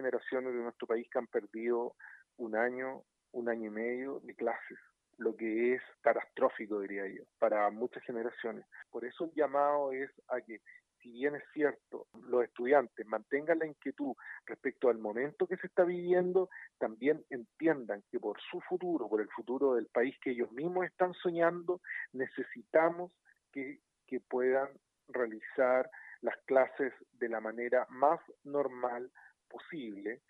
generaciones de nuestro país que han perdido un año y medio de clases, lo que es catastrófico, diría yo, para muchas generaciones. Por eso el llamado es a que, si bien es cierto, los estudiantes mantengan la inquietud respecto al momento que se está viviendo, también entiendan que por su futuro, por el futuro del país que ellos mismos están soñando, necesitamos que puedan realizar las clases de la manera más normal posible,